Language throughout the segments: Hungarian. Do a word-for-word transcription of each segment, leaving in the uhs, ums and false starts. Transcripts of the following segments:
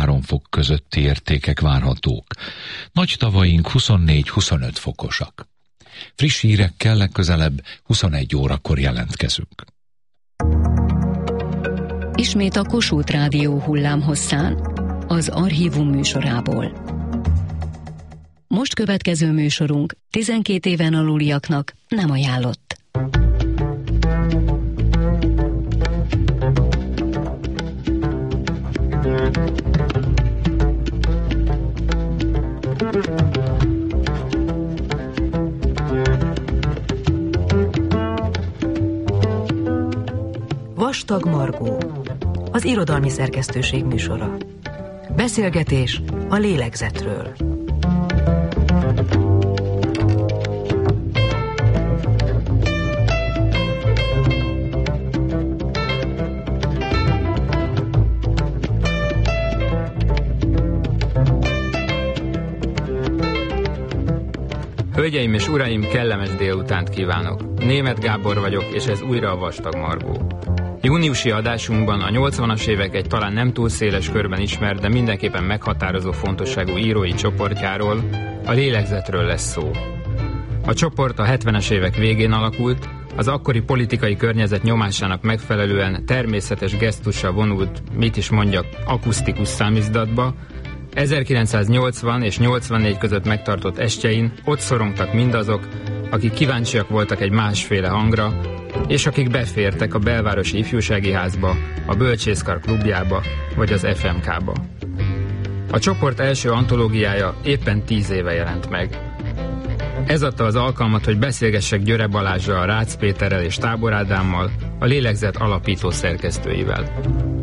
tizenhárom fok közötti értékek várhatók. Nagy tavaink huszonnégy-huszonöt fokosak. Friss hírekkel legközelebb huszonegy órakor jelentkezünk. Ismét a Kossuth Rádió hullámhosszán, az Archívum műsorából. Most következő műsorunk tizenkét éven aluliaknak nem ajánlott. Vastag Margó, az irodalmi szerkesztőség műsora. Beszélgetés a lélegzetről. Hölgyeim és uraim, kellemes délutánt kívánok! Németh Gábor vagyok, és ez újra a Vastag Margó. Júniusi adásunkban a nyolcvanas évek egy talán nem túl széles körben ismert, de mindenképpen meghatározó fontosságú írói csoportjáról, a Lélegzetről lesz szó. A csoport a hetvenes évek végén alakult, az akkori politikai környezet nyomásának megfelelően természetes gesztussal vonult, mit is mondjak, akusztikus számizdatba. ezerkilencszáznyolcvan és nyolcvannégy között megtartott estjein ott szorongtak mindazok, akik kíváncsiak voltak egy másféle hangra, és akik befértek a belvárosi ifjúsági házba, a Bölcsészkar klubjába vagy az ef em ká-ba. A csoport első antológiája éppen tíz éve jelent meg. Ez adta az alkalmat, hogy beszélgessek Györe Balázsral, Rácz Péterrel és Tábor Ádámmal, a Lélegzet alapító szerkesztőivel.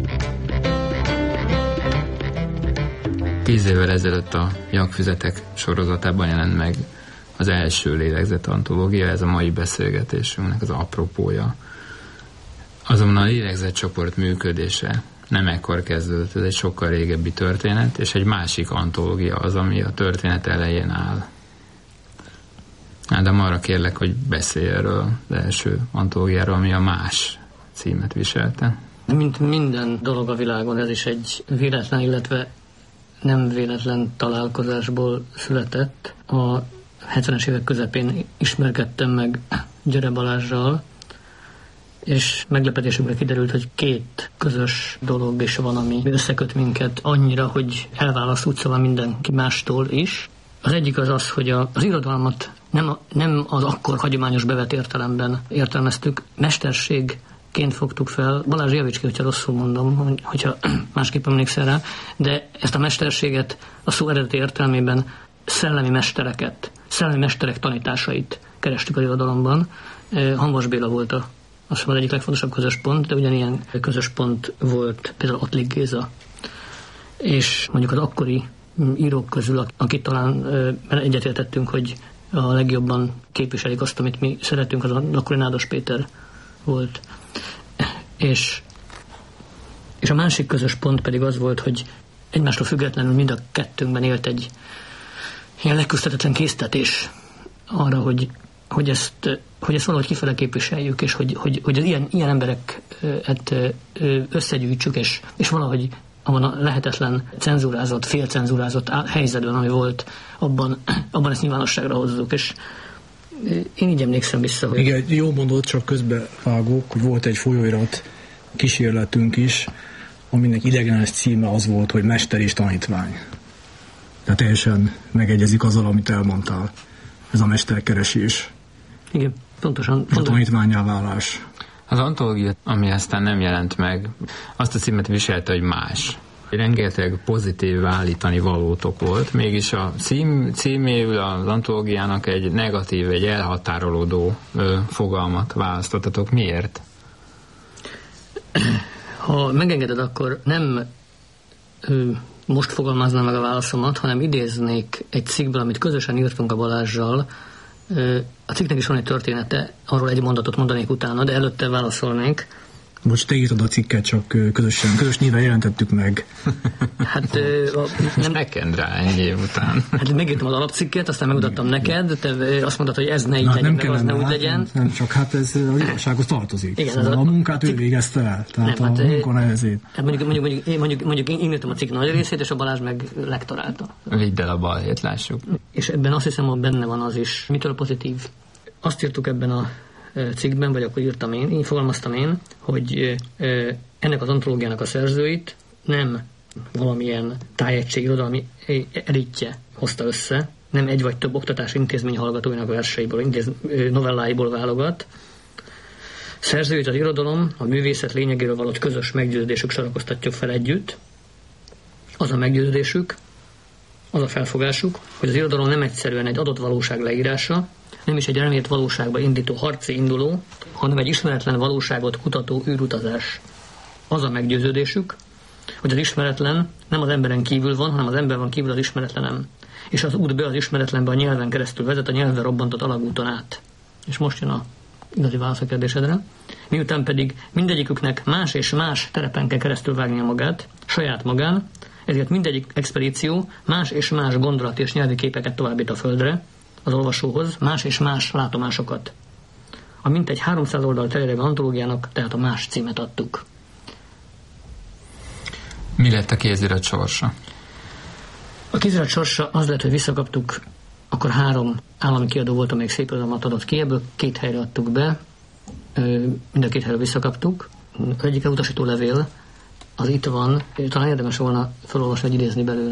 Tíz évvel ezelőtt a Jakfüzetek sorozatában jelent meg az első Lélegzet antológia, ez a mai beszélgetésünknek az apropója. Azonban a Lélegzet csoport működése nem ekkor kezdődött, ez egy sokkal régebbi történet, és egy másik antológia az, ami a történet elején áll. Ádám, arra kérlek, hogy beszélj erről az első antológiáról, ami a Más címet viselte. Mint minden dolog a világon, ez is egy véletlen, illetve nem véletlen találkozásból született. A hetvenes évek közepén ismerkedtem meg Györe Balázsral, és meglepetésünkre kiderült, hogy két közös dolog is van, ami összeköt minket annyira, hogy elválasztult szóval mindenki mástól is. Az egyik az az, hogy a, az irodalmat nem, a, nem az akkor hagyományos bevett értelemben értelmeztük, mesterségként fogtuk fel. Balázs, javíts ki, hogyha rosszul mondom, hogyha másképp emlékszel rá, de ezt a mesterséget a szó eredeti értelmében szellemi mestereket, szellemi mesterek tanításait kerestük az irodalomban. Hamvas Béla volt a, azt mondom, egyik legfontosabb közös pont, de ugyanilyen közös pont volt például Ottlik Géza. És mondjuk az akkori írók közül, akit talán egyetértettünk, hogy a legjobban képviselik azt, amit mi szeretünk, az akkori Nádas Péter volt. És, és a másik közös pont pedig az volt, hogy egymástól függetlenül mind a kettőnkben élt egy ilyen leküzdhetetlen késztetés arra, hogy, hogy, ezt, hogy ezt valahogy kifele képviseljük, és hogy, hogy, hogy az ilyen, ilyen embereket összegyűjtsük, és, és valahogy abban a lehetetlen cenzúrázott, félcenzúrázott helyzetben, ami volt, abban, abban ezt nyilvánosságra hozzuk, és én így emlékszem vissza, hogy... Igen, jó mondod, csak közbevágok, hogy volt egy folyóirat kísérletünk is, aminek idegenes címe az volt, hogy Mester és tanítvány. Tehát teljesen megegyezik azzal, amit elmondtál. Ez a mesterkeresés. Igen, pontosan. A tanítvánnyá válás. Az antológia, ami aztán nem jelent meg, azt a címet viselte, hogy Más. Rengeteg pozitív állítani valótok volt, mégis a cím, címéül az antológiának egy negatív, egy elhatárolódó ö, fogalmat választottatok. Miért? Ha megengeded, akkor nem ö, most fogalmaznám meg a válaszomat, hanem idéznék egy cikkből, amit közösen írtunk a Balázssal. Ö, a cikknek is van egy története, arról egy mondatot mondanék utána, de előtte válaszolnék. Bocs, te írtad a cikket, csak közösen, közös néven jelentettük meg. Hát a, nem neked rá ennyi év után. Hát megírtam az alapcikket, aztán megmutattam neked, te azt mondtad, hogy ez ne így legyen, meg az ne úgy legyen. Nem, csak hát ez az igazsághoz tartozik. Igen, szóval a, a munkát ő végezte el, tehát nem, a hát, munka nehezét. Hát mondjuk, mondjuk, mondjuk, mondjuk, mondjuk én írtam a cikk nagy részét, és a Balázs meg lektorálta. Vidd el a balhét, lássuk. És ebben azt hiszem, hogy benne van az is. Mitől pozitív? Azt írtuk ebben a cikkben, vagy akkor írtam én, így fogalmaztam én, hogy ennek az antológiának a szerzőit nem valamilyen tájegység irodalmi elitje hozta össze, nem egy vagy több oktatási intézmény hallgatóinak verseiből, intéz, novelláiból válogat. Szerzőit az irodalom, a művészet lényegéről való közös meggyőződésük sorakoztatjuk fel együtt. Az a meggyőződésük, az a felfogásuk, hogy az irodalom nem egyszerűen egy adott valóság leírása, nem is egy elmélet valóságba indító harci induló, hanem egy ismeretlen valóságot kutató űrutazás. Az a meggyőződésük, hogy az ismeretlen nem az emberen kívül van, hanem az ember van kívül az ismeretlenem. És az út be az ismeretlenbe a nyelven keresztül vezet, a nyelven robbantott alagúton át. És most jön a igazi válasz a kérdésedre. Miután pedig mindegyiküknek más és más terepen kell keresztül vágnia magát, saját magán, ezért mindegyik expedíció más és más gondolat és nyelvi képeket továbbít a földre, az olvasóhoz, más és más látomásokat. A mintegy háromszáz oldal terjedő antológiának tehát a más címet adtuk. Mi lett a kézirat sorsa? A kézirat sorsa az lett, hogy visszakaptuk, akkor három állami kiadó volt, amelyik szép irodalmat adott ki, ebből két helyre adtuk be, mind a két helyre visszakaptuk. Egyik utasító levél, az itt van, talán érdemes volna felolvasni, vagy idézni belőle.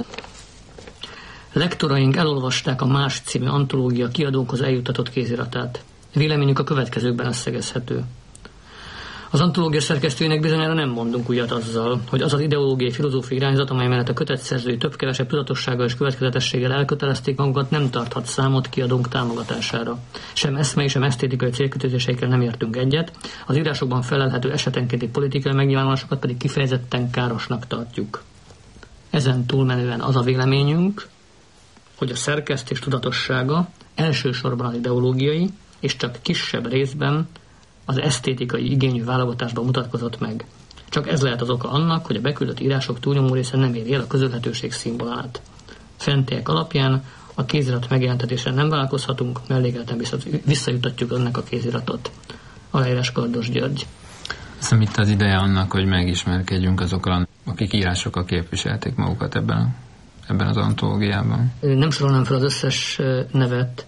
Lektoraink elolvasták a Más című antológia kiadónkhoz eljuttatott kéziratát. Véleményük a következőkben összegezhető. Az antológia szerkesztőinek bizonyára nem mondunk újat azzal, hogy az az ideológiai filozófiai irányzat, amely mellett a kötetszerzői több-kevesebb tudatossággal és következetességgel elkötelezték magukat, nem tarthat számot kiadónk támogatására. Sem eszmei, sem esztétikai célkötőzéseikkel nem értünk egyet, az írásokban felelhető esetenkénti politikai megnyilvánulásokat pedig kifejezetten károsnak tartjuk. Ezen túlmenően az a véleményünk, hogy a szerkesztés tudatossága elsősorban az ideológiai, és csak kisebb részben az esztétikai igényű válogatásban mutatkozott meg. Csak ez lehet az oka annak, hogy a beküldött írások túlnyomó része nem éri el a közölhetőség színvonalát. Fentiek alapján a kézirat megjelentetésre nem vállalkozhatunk, mellékelten visszajutatjuk önnek a kéziratot. Aláírás Kardos György. Hiszem itt az ideje annak, hogy megismerkedjünk azokkal, akik írásokkal képviselték magukat ebben, ebben az antológiában. Nem sorolnám fel az összes nevet,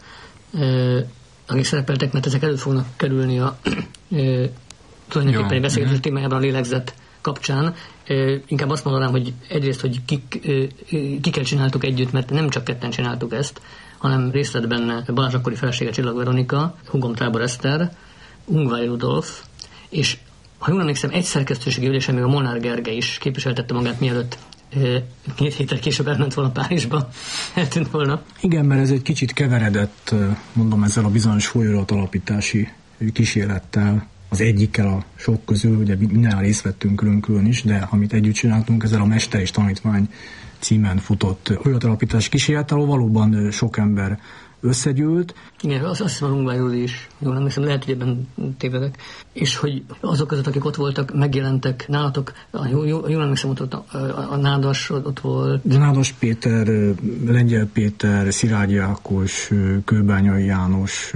akik szerepeltek, mert ezek elő fognak kerülni a e, tulajdonképpen egy beszélgetés témájában a lélegzet kapcsán. E, inkább azt mondanám, hogy egyrészt, hogy kik, e, kikkel csináltuk együtt, mert nem csak ketten csináltuk ezt, hanem részt vett benne Balázs akkori felesége Csillag Veronika, húgom Tábor Eszter, Ungváry Rudolf, és ha jól emlékszem, egy szerkesztőségi ülésen még a Molnár Gergely is képviseltette magát, mielőtt két héttel később elment volna Párizsba, eltűnt volna. Igen, mert ez egy kicsit keveredett, mondom, ezzel a bizonyos folyóirat alapítási kísérlettel, az egyikkel a sok közül, ugye minden részt vettünk külön-külön is, de amit együtt csináltunk, ezzel a Mester és Tanítvány címen futott folyóiratalapítási kísérlettel, ahol valóban sok ember összegyűlt. Igen, azt, azt hiszem a Ungváryról is, jól emlékszem, lehet, hogy ebben tévedek, és hogy azok között, akik ott voltak, megjelentek nálatok, jól, jól emlékszem, ott a, a, a Nádas ott volt. De Nádas Péter, Lengyel Péter, Szilágyi Ákos, Kőbányai János,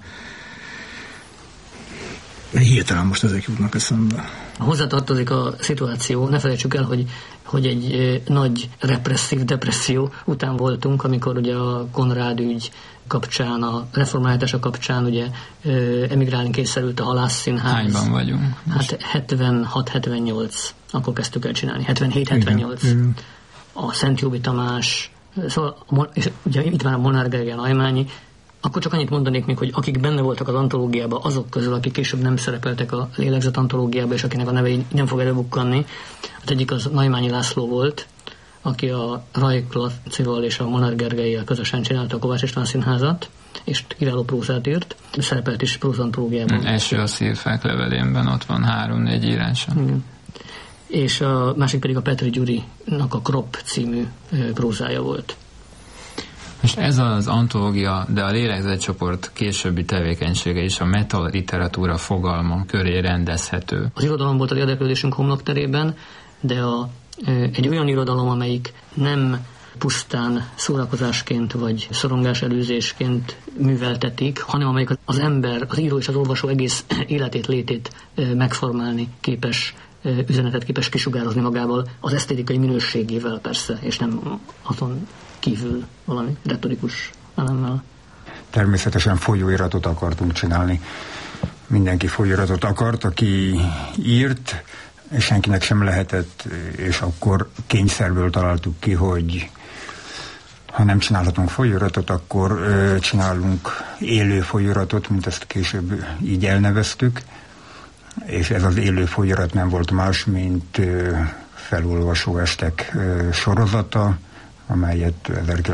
hirtelen most ezek jutnak eszembe. Hozzátartozik a szituáció, ne felejtsük el, hogy, hogy egy nagy represszív depresszió után voltunk, amikor ugye a Konrád ügy kapcsán, a reformáltása kapcsán ugye emigrálni kényszerült a Halászszínház. Hányban vagyunk? Hát hetvenhat hetvennyolc, akkor kezdtük el csinálni, hetvenhét hetvennyolc. A Szent Jóbi Tamás, szóval, és ugye itt van a Molnár Gergely, Najmányi. Akkor csak annyit mondanék még, hogy akik benne voltak az antológiában, azok közül, akik később nem szerepeltek a lélegzet antológiában, és akinek a neve nem fog előbukkanni. Az egyik az Najmányi László volt, aki a Rajk Lacival és a Molnár Gergellyel közösen csinálta a Kovács István Színházat, és kiváló prózát írt. Szerepelt is prózantológiában. Első a Szívfák levelémben ott van három-négy írása. Igen. És a másik pedig a Petri Gyurinak a Krop című prózája volt. Most ez az antológia, de a lélegzetcsoport későbbi tevékenysége is a metalliteratúra fogalma köré rendezhető. Az irodalom volt az érdeklődésünk homlokterében, de a egy olyan irodalom, amelyik nem pusztán szórakozásként vagy szorongás előzésként műveltetik, hanem amelyik az ember, az író és az olvasó egész életét, létét megformálni képes, üzenetet képes kisugározni magából, az esztétikai minőségével persze, és nem azon kívül valami retorikus elemmel. Természetesen folyóiratot akartunk csinálni. Mindenki folyóiratot akart, aki írt, és senkinek sem lehetett, és akkor kényszerből találtuk ki, hogy ha nem csinálhatunk folyóiratot, akkor ö, csinálunk élő folyóiratot, mint ezt később így elneveztük, és ez az élő folyóirat nem volt más, mint ö, felolvasó estek ö, sorozata, amelyet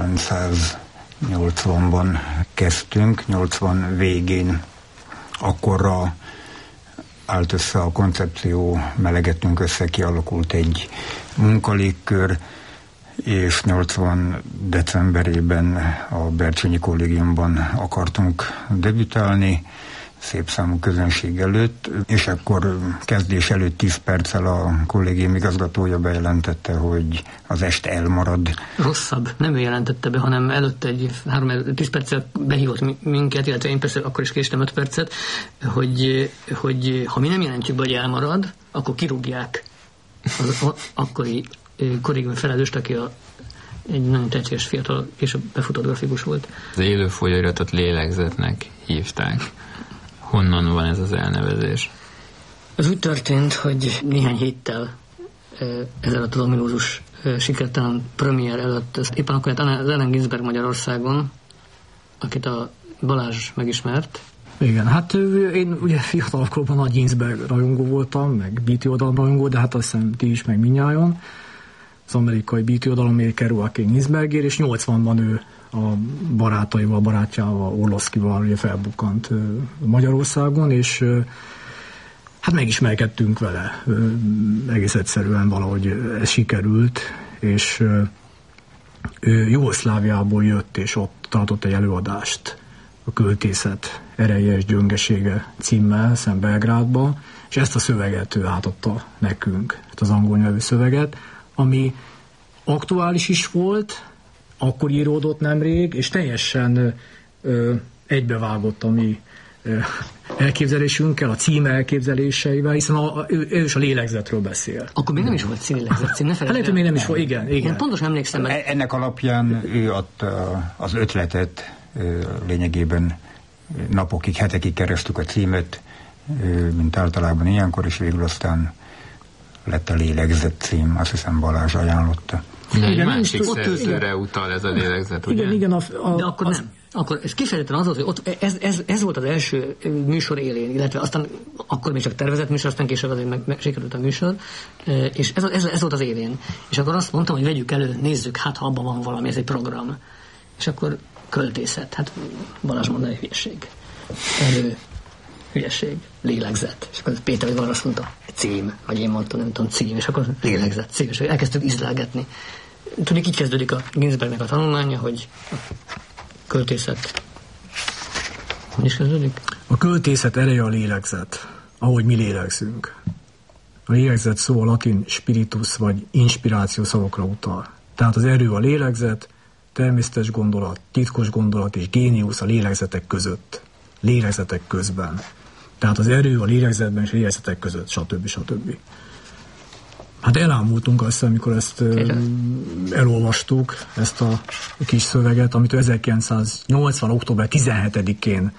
ezerkilencszáznyolcvanban kezdtünk, nyolcvan végén akkorra állt össze a koncepció, melegettünk össze, kialakult egy munkalégkör, és nyolcvan decemberében a Bercsényi Kollégiumban akartunk debütálni, szép számú közönség előtt, és akkor kezdés előtt tíz perccel a kollégium igazgatója bejelentette, hogy az est elmarad. Rosszabb, nem ő jelentette be, hanem előtt egy három tíz perccel behívott minket, illetve én persze akkor is késtem öt percet, hogy, hogy ha mi nem jelentjük be, hogy elmarad, akkor kirúgják az akkori kollégium felelőst, aki a, egy nagyon tehetséges fiatal, később befutott grafikus volt. Az élő folyóiratot lélegzetnek hívták. Honnan van ez az elnevezés? Ez úgy történt, hogy néhány héttel ezelőtt az ominózus sikertelen premier előtt, ezt éppen akkor az Allen Ginsberg Magyarországon, akit a Balázs megismert. Igen, hát én ugye fiatalkorban nagy Ginsberg rajongó voltam, meg Beatty oldalom rajongó, de hát azt hiszem ti is, meg mindnyájan. Az amerikai Beatty oldalomért kerül a Ginsbergért, és nyolcvanban ő a barátaival, barátjával, Orlovszkival ugye felbukkant Magyarországon, és hát megismerkedtünk vele. Egész egyszerűen valahogy ez sikerült, és ő Jugoszláviából jött, és ott tartott egy előadást, a Költészet ereje és gyöngesége címmel, szem Belgrádba, és ezt a szöveget ő átadta nekünk, az angol nyelvű szöveget, ami aktuális is volt, akkor íródott nemrég, és teljesen ö, egybevágott a mi ö, elképzelésünkkel, a cím elképzeléseivel, hiszen a, a, ő, ő is a lélegzetről beszél. Akkor még nem is volt lélegzet cím, ne felejtsd. Hát még nem is volt, igen. igen. Én pontosan emlékszem. Mert... Ennek alapján ő adta az ötletet, lényegében napokig, hetekig keresztük a címet, mint általában ilyenkor, és végül aztán lett a lélegzet cím, azt hiszem Balázs ajánlotta. De egy másik szerzőre utal ez a lélegzet, ugye? Igen, igen. A, a, De akkor az... nem. Akkor ez kifejezetten az volt, hogy ott ez, ez, ez volt az első műsor élén, illetve aztán akkor még csak tervezett műsor, aztán később azért meg, meg sikerült a műsor, és ez, ez, ez volt az élén. És akkor azt mondtam, hogy vegyük elő, nézzük, hát ha abban van valami, ez egy program. És akkor költészet, hát Balázs mondta, hogy hülyeség. Erő, hülyeség, lélegzet. És akkor Péter vagy azt mondta, cím, vagy én mondtam, nem tudom, cím, és akkor lélegzet, cím, és elkezdtük ízlelgetni. Tudjuk, így kezdődik a Ginsbergnek a tanulmánya, hogy a költészet... Hogy is kezdődik? A költészet ereje a lélegzet, ahogy mi lélegzünk. A lélegzet szó a latin spiritus vagy inspiráció szavakra utal. Tehát az erő a lélegzet, természetes gondolat, titkos gondolat és géniusz a lélegzetek között. Lélegzetek közben. Tehát az erő a lélegzetben és a lélegzetek között, stb. stb. Hát elámultunk azt, amikor ezt Kérlek. elolvastuk, ezt a kis szöveget, amit ezerkilencszáznyolcvan. október tizenhetedikén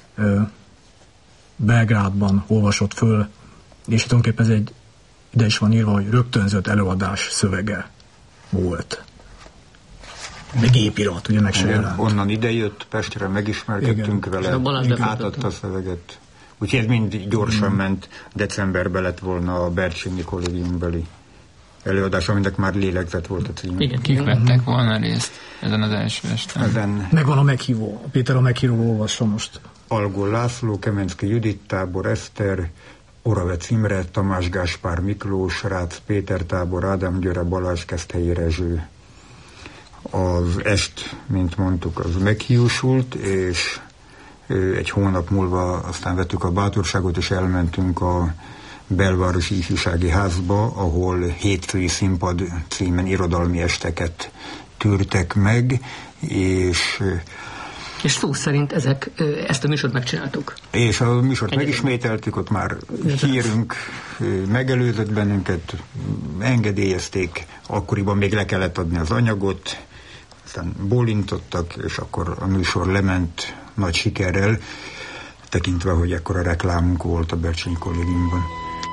Belgrádban olvasott föl, és tulajdonképpen ez egy, ide is van írva, hogy rögtönzött előadás szövege volt. Meg gépirat, ugye meg se jelent. Onnan idejött, Pestre megismerkedtünk Igen. vele, átadta a szöveget. Úgyhogy ez mind gyorsan mm. ment, decemberben lett volna a Bercsényi Kollégiumbeli előadás, aminek már lélegzet volt a cím. Igen, kik vettek volna részt ezen az első esten? Ezen... Megvan a meghívó. Péter a meghívó olvassa most. Algol László, Kemenszki Judit, Tábor Eszter, Oravec Imre, Tamás Gáspár Miklós, Rácz Péter Tábor, Ádám Győre, Balázs Keszthelyi Rezső. Az est, mint mondtuk, az meghiúsult, és egy hónap múlva aztán vettük a bátorságot, és elmentünk a belvárosi ifjúsági házba, ahol Hétfői színpad címen irodalmi esteket tűrtek meg, és És szó szerint ezek, ezt a műsort megcsináltuk. És a műsort Egyetlen. megismételtük, ott már hírünk megelőzött bennünket, engedélyezték, akkoriban még le kellett adni az anyagot, aztán bólintottak, és akkor a műsor lement nagy sikerrel, tekintve, hogy ekkora reklámunk volt a Bercsényi Kollégiumban.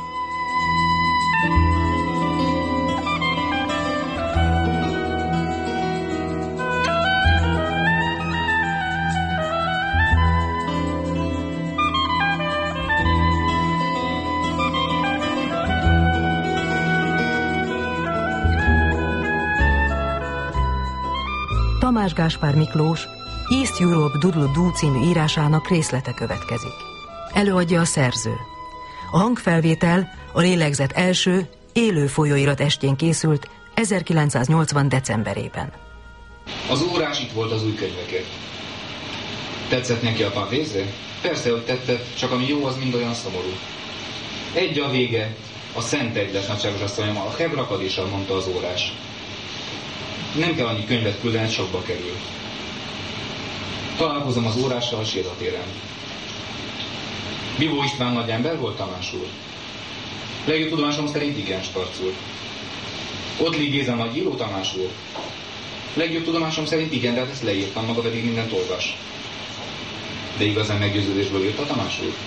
Tamás Gáspár Miklós East Europe Doodle Doo című írásának részlete következik. Előadja a szerző. A hangfelvétel a Lélegzet első élő folyóirat estjén készült ezerkilencszáznyolcvan. decemberében. Az órás itt volt az új könyvekért. Tetszett neki a pavézé? Persze, hogy tetszett, csak ami jó, az mind olyan szomorú. Egy a vége, a szent egy lesz, nagyságos asszonyom, a hebrakadéssal, mondta az órás. Nem kell annyi könyvet küldeni, sokba kerül. Találkozom az órással a sétatéren. Bivó István nagy ember volt, Tamás úr? Legjobb tudomásom szerint igen, Starc úr. Ottli Géza nagy író, Tamás úr? Legjobb tudomásom szerint igen, de hát ezt leírtam, maga pedig mindent olvas. De igazán meggyőződésből írta, Tamás úr?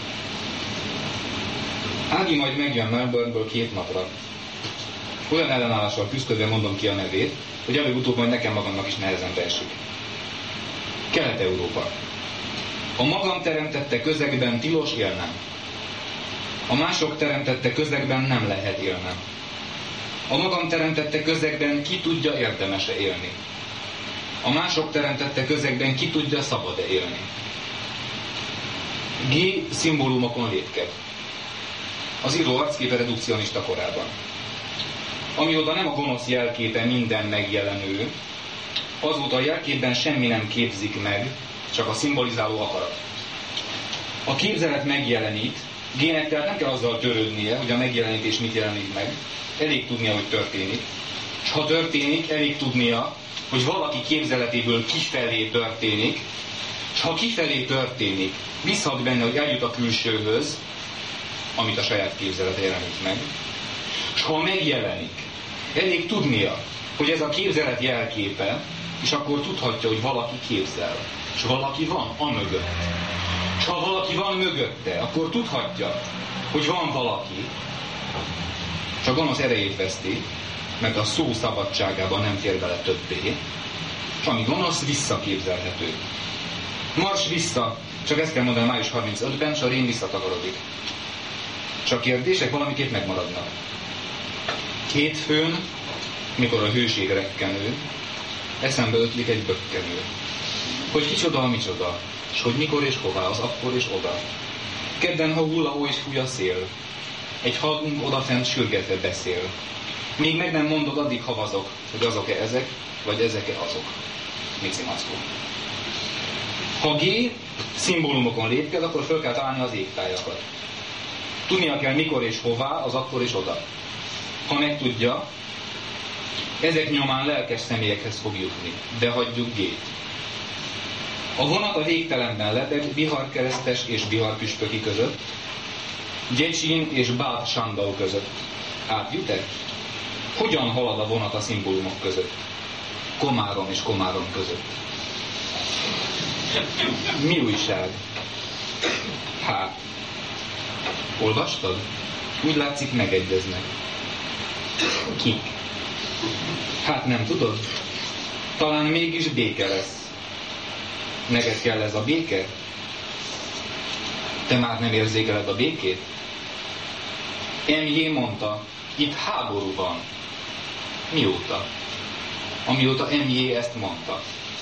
Ági majd megjön Melbourneből két napra. Olyan ellenállással küzdködve mondom ki a nevét, hogy előbb-utóbb majd nekem magamnak is nehezen esik. Kelet-Európa. A magam teremtette közegben tilos élnem. A mások teremtette közegben nem lehet élnem. A magam teremtette közegben ki tudja érdemese élni. A mások teremtette közegben ki tudja szabad-e élni. G. szimbólumokon lépked. Az író arcképe redukcionista korában. Amióta nem a gonosz jelképe minden megjelenő, azóta a jelképben semmi nem képzik meg, csak a szimbolizáló akarat. A képzelet megjelenít, Gének tehát nem kell azzal törődnie, hogy a megjelenítés mit jelenik meg, elég tudnia, hogy történik. És ha történik, elég tudnia, hogy valaki képzeletéből kifelé történik, és ha kifelé történik, bízhat benne, hogy eljut a külsőhöz, amit a saját képzelete jelenít meg, és ha megjelenik, elég tudnia, hogy ez a képzelet jelképe, és akkor tudhatja, hogy valaki képzel, és valaki van a mögött. És ha valaki van mögötte, akkor tudhatja, hogy van valaki, és a gonosz erejét veszti, mert a szó szabadságában nem fér bele többé, és ami gonosz, visszaképzelhető. Mars vissza, csak ezt kell mondani május harmincötödiken, és a rém visszatakarodik. Csak kérdések valamiképp megmaradnak. Hétfőn, mikor a hőség rekkenő, eszembe ötlik egy bökkenő. Hogy kicsoda a micsoda, és hogy mikor és hová, az akkor és oda. Kedden, ha hullahó és fúj a szél, egy hallgunk odafent sürgetve beszél. Míg meg nem mondod, addig havazok, hogy azok-e ezek, vagy ezek-e azok. Mici Mackó. Ha G szimbólumokon lépked, akkor föl kell találni az égtájakat. Tudnia kell mikor és hová, az akkor és oda. Ha megtudja, ezek nyomán lelkes személyekhez fog jutni, de hagyjuk G-t. A vonat a végtelenben lebeg Bihar-keresztes és Bihar-püspöki között, Gyecsin és Báb Sandau között. Átjut-e? Hogyan halad a vonat a szimbólumok között? Komárom és Komárom között. Mi újság? Hát, olvastad? Úgy látszik, megegyeznek. Kik? Hát nem tudod? Talán mégis béke lesz. Neked kell ez a béke? Te már nem érzékeled a békét? em jé mondta, itt háború van. Mióta? Amióta em jé ezt mondta.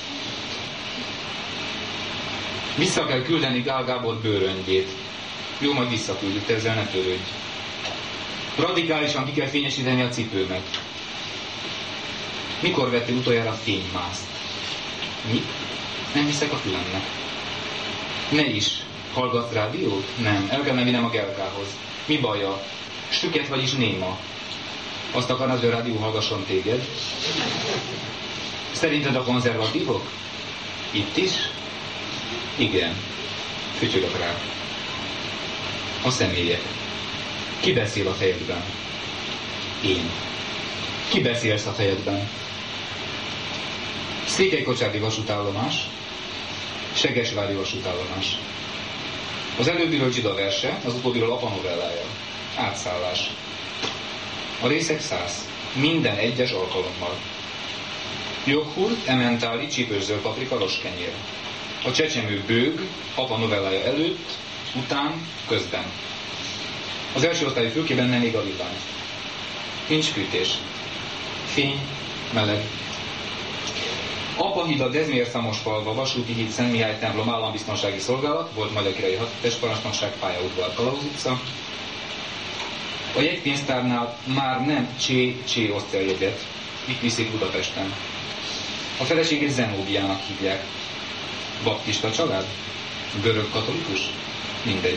Vissza kell küldeni Gál Gábor bőröngyét. Jó, majd visszaküldjük, te ezzel ne törődj. Radikálisan ki kell fényesíteni a cipőmet. Mikor vettél utoljára fénymászt? Mi? Nem hiszek a fülemnek. Ne is. Hallgat rádiót? Nem. El kell mennem a Gelkához. Mi baja? Süket, vagyis néma. Azt akarnád, hogy a rádió hallgasson téged? Szerinted a konzervatívok? Itt is? Igen. Fütyülök rá. A személyek. Ki beszél a fejedben? Én. Ki beszélsz a fejedben? Székelykocsárdi vasútállomás, Segesvári vasútállomás. Az előbbiről Zsida verse, az utóbbiről apa novellája. Átszállás. A részek száz. Minden egyes alkalommal. Joghurt, ementáli, csípős zöld paprika, rostkenyér. A csecsemő bőg, apa novellája előtt, után, közben. Az első osztályú fülkében nem ég a villány. Nincs fűtés. Fény, meleg. Apa híd a Dezmér Szamospalva, vasúti híd Szent Mihály templom, állambiztonsági szolgálat, volt Magyar Királyi Hadtestparancsnokság, pályaudvar, Kalauz utca. A jegypénztárnál már nem Csé-Csé osztja a jegyet, itt viszik Budapesten. A feleségét Zenóbiának hívják. Baptista család? Görög katolikus? Mindegy.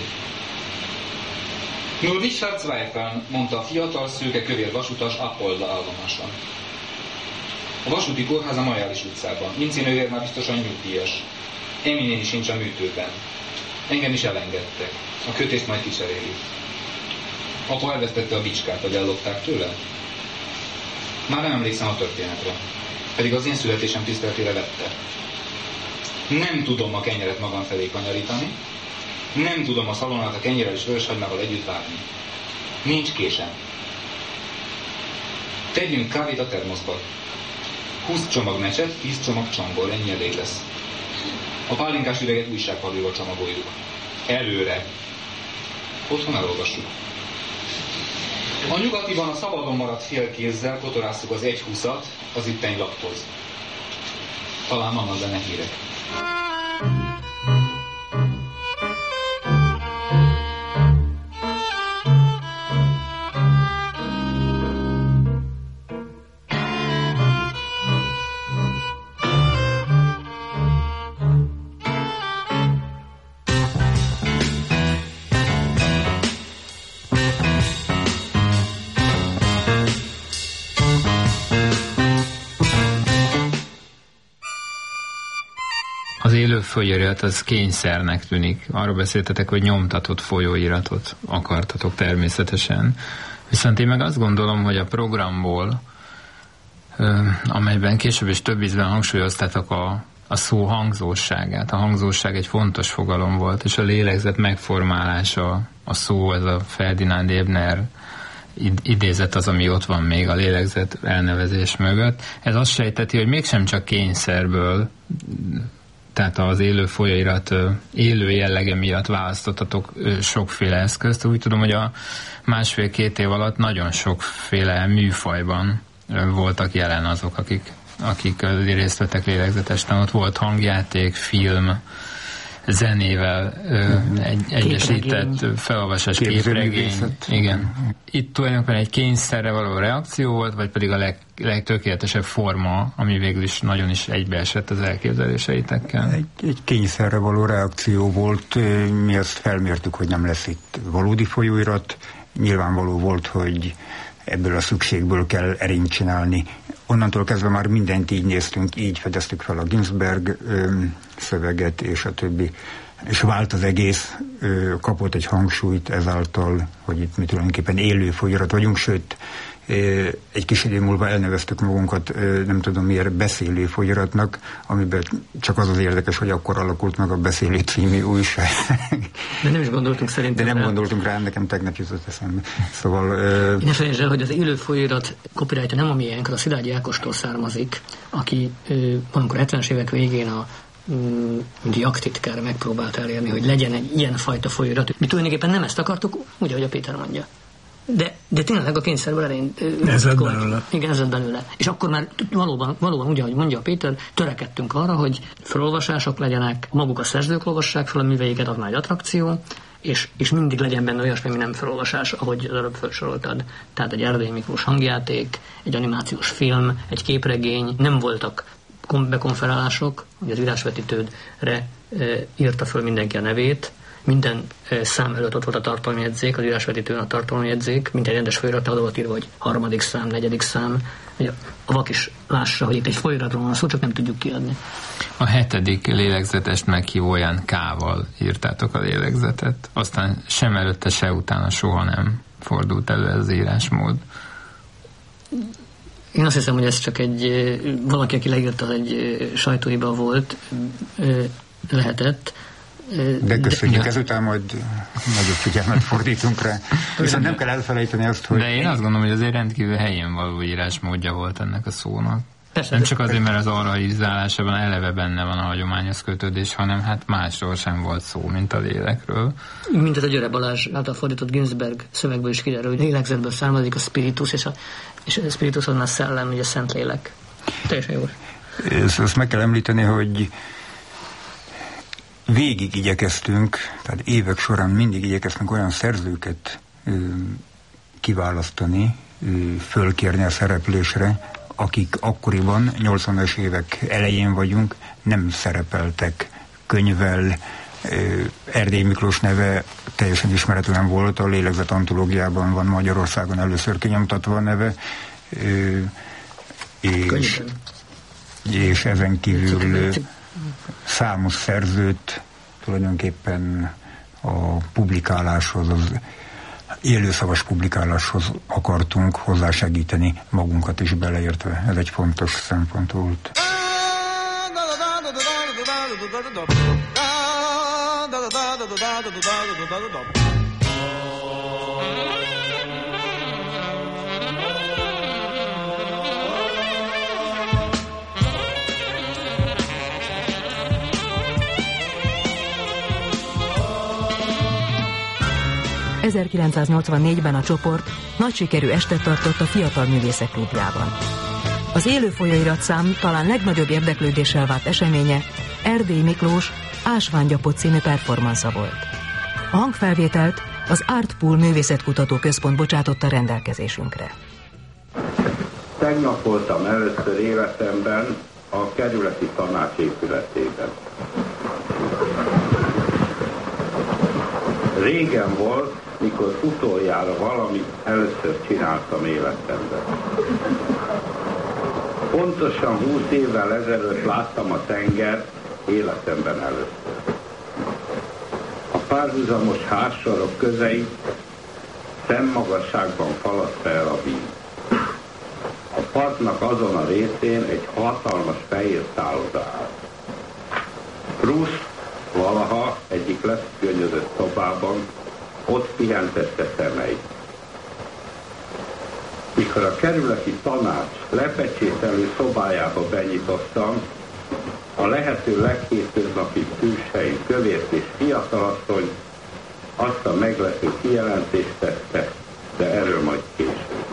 Nur Richard Zweifel, mondta a fiatal, szőke, kövér vasutas Apolda állomáson. A vasúti kórház a Majális utcában. Inci nővér már biztosan nyugdíjas. Emi néni sincs a műtőben. Engem is elengedtek. A kötést majd kicseréli. Apa elvesztette a bicskát, vagy ellopták tőle? Már nem emlékszem a történetre. Pedig az én születésem tiszteletére vette. Nem tudom a kenyeret magam felé kanyarítani. Nem tudom a szalonnát a kenyérrel és vöröshagymával együtt várni. Nincs késem. Tegyünk kávét a termoszba. húsz csomag mecset, tíz csomag csongor, ennyi elég lesz. A pálinkás üveget újságpapírba csomagoljuk. Előre. Otthon elolvassuk. A nyugatiban a szabadon maradt félkézzel kotorásszuk az egy húszat az itteni laphoz. Talán vannak benne hírek. Élő folyóirat az kényszernek tűnik. Arról beszéltetek, hogy nyomtatott folyóiratot akartatok természetesen. Viszont én meg azt gondolom, hogy a programból, amelyben később is több ízben hangsúlyoztátok a, a szó hangzóságát. A hangzóság egy fontos fogalom volt, és a lélegzet megformálása, a szó, ez a Ferdinand Ebner idézet az, ami ott van még a lélegzet elnevezés mögött. Ez azt sejteti, hogy mégsem csak kényszerből, tehát az élő folyóirat élő jellege miatt választottatok sokféle eszközt. Úgy tudom, hogy a másfél-két év alatt nagyon sokféle műfajban voltak jelen azok, akik, akik részt vettek lélegzetesen. Ott volt hangjáték, film, zenével egy, egyesített felolvasás, képregény. Igen. Itt tulajdonképpen egy kényszerre való reakció volt, vagy pedig a leg, legtökéletesebb forma, ami végül is nagyon is egybeesett az elképzeléseitekkel? Egy, egy kényszerre való reakció volt. Mi azt felmértük, hogy nem lesz itt valódi folyóirat. Nyilvánvaló volt, hogy ebből a szükségből kell erényt csinálni. Onnantól kezdve már mindent így néztünk, így fedeztük fel a Ginsberg ö, szöveget és a többi, és vált az egész, ö, kapott egy hangsúlyt ezáltal, hogy itt mi tulajdonképpen élő folyóirat vagyunk, sőt, ö, egy kis idő múlva elneveztük magunkat, ö, nem tudom miért, beszélő folyóiratnak, amiben csak az az érdekes, hogy akkor alakult meg a Beszélő című újság. De nem is gondoltunk szerintem. De nem rá. gondoltunk rá, nekem tegnap jutott eszembe. Szóval... Ö... Ne felejtsd el, hogy az élő folyóirat copyrightja nem a miénk, a Szilágyi Ákostól származik, aki ö, valamikor hetvenes évek végén a diaktitkára megpróbált elérni, hogy legyen egy ilyen fajta folyóirat. Mi tulajdonképpen nem ezt akartuk, úgy, ahogy a Péter mondja. De, de tényleg a kényszerből erényt... Ez lett belőle. Igen, ez lett belőle. És akkor már valóban, valóban úgy, ahogy mondja a Péter, törekedtünk arra, hogy felolvasások legyenek, maguk a szerzők olvassák fel a műveiket, az már egy attrakció, és, és mindig legyen benne olyasmi, ami nem felolvasás, ahogy az előbb felsoroltad. Tehát egy Erdélyi Miklós hangjáték, egy animációs film, egy képregény, nem voltak bekonferálások, hogy az írásvetítődre e, írta föl mindenki a nevét, minden szám előtt ott volt a tartalomjegyzék, az írásvetítőn a tartalomjegyzék, mint egy rendes folyóiratnál volt írva, hogy harmadik szám, negyedik szám, hogy a vak is lássa, hogy itt egy folyóiratról van szó, csak nem tudjuk kiadni. A hetedik lélegzetest meghívóján K-val írtátok a lélegzetet, aztán sem előtte, se utána soha nem fordult elő ez az írásmód. Én azt hiszem, hogy ez csak egy, valaki, aki leírta, egy sajtóhiba volt, lehetett. De köszönjük, de, ezután majd nagyobb figyelmet fordítunk rá. Viszont nem kell elfelejteni azt, hogy... De én azt gondolom, hogy azért rendkívül helyén való írásmódja volt ennek a szónak. Persze, nem csak azért, mert az oralizálásában eleve benne van a hagyományos kötődés, hanem hát másról sem volt szó, mint a lélekről. Mint az a Győre Balázs által fordított Günzberg szövegből is kiderül, hogy lélegzetből származik a spiritus, és a, és a spiritus az már szellem, ugye szent lélek. Teljesen jó. Ezt, ezt meg kell említeni, hogy végig igyekeztünk, tehát évek során mindig igyekeztünk olyan szerzőket ö, kiválasztani, ö, fölkérni a szereplésre, akik akkoriban, nyolcvanas évek elején vagyunk, nem szerepeltek könyvvel. Erdély Miklós neve teljesen ismeretlen volt, a Lélegzet antológiában van Magyarországon először kinyomtatva a neve, és, és ezen kívül számos szerzőt tulajdonképpen a publikáláshoz, az élőszavas publikáláshoz akartunk hozzásegíteni, magunkat is beleértve. Ez egy fontos szempont volt. ezerkilencszáznyolcvannégyben a csoport nagy sikerű estet tartott a Fiatal Művészek Klubjában. Az élő folyóiratszám talán legnagyobb érdeklődéssel vált eseménye Erdély Miklós Ásványgyapot című performansza volt. A hangfelvételt az Artpool Művészetkutató Központ bocsátotta rendelkezésünkre. Tegnap voltam először életemben a kerületi tanács épületében. Régen volt, mikor utoljára valamit először csináltam életemben. Pontosan húsz évvel ezelőtt láttam a tenger életemben először. A párhuzamos házsorok közeit szemmagasságban faladta el a víz. A partnak azon a részén egy hatalmas fehér szálloda áll. Proust valaha egyik leszkönnyözött szobában ott pihentette szemeit. Mikor a kerületi tanács lepecsételő szobájába benyitottam, a lehető leghétköznapibb külsejű kövért és fiatalasszony azt a meglepő kijelentést tette, de erről majd később.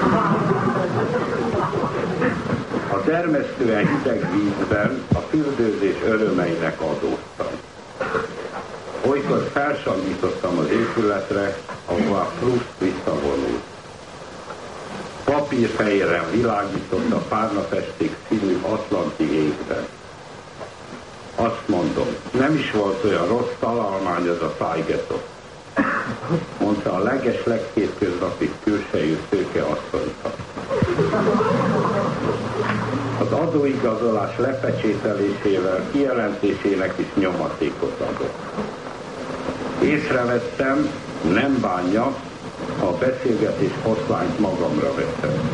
A dermesztően hideg vízben a fürdőzés örömeinek adóztam. Olykor felsandítottam az épületre, ahová Proust visszavonult. Papírfehéren világított a párnafesték színű atlanti égben. Azt mondom, nem is volt olyan rossz találmány az a tájgetok, mondta a leges leghétköznapi külsejű szőke asszonyka. Az adóigazolás lepecsételésével kijelentésének is nyomatékot adott. Észrevettem, nem bánja, a beszélgetés hosszlányt magamra vettem.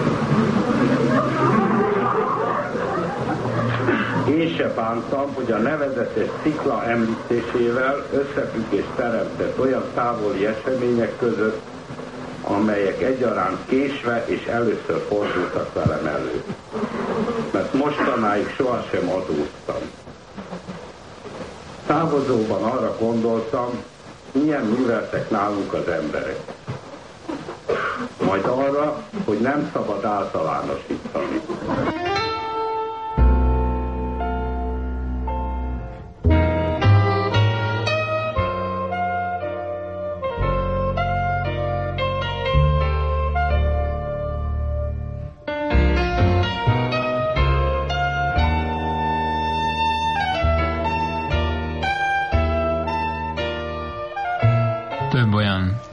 Én se bántam, hogy a nevezetes szikla említésével összefüggést teremtett olyan távoli események között, amelyek egyaránt késve és először fordultak velem elő. Mert mostanáig sohasem adóztam. Távozóban arra gondoltam, milyen műveltek nálunk az emberek. Majd arra, hogy nem szabad általánosítani.